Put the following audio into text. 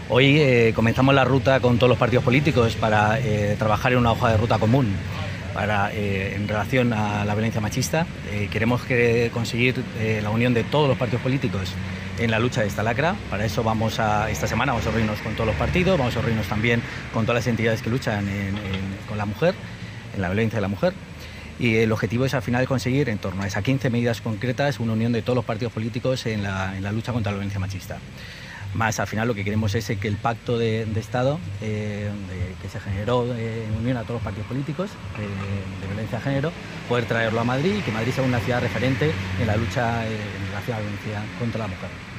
Hoy comenzamos la ruta con todos los partidos políticos para trabajar en una hoja de ruta común en relación a la violencia machista. Queremos conseguir la unión de todos los partidos políticos en la lucha de esta lacra. Para eso esta semana vamos a reunirnos con todos los partidos, vamos a reunirnos también con todas las entidades que luchan con la mujer, en la violencia de la mujer. Y el objetivo es al final conseguir, en torno a esas 15 medidas concretas, una unión de todos los partidos políticos en la lucha contra la violencia machista. Más al final lo que queremos es que el pacto de Estado que se generó en unión a todos los partidos políticos de violencia de género, poder traerlo a Madrid y que Madrid sea una ciudad referente en la lucha en relación a la violencia contra la mujer.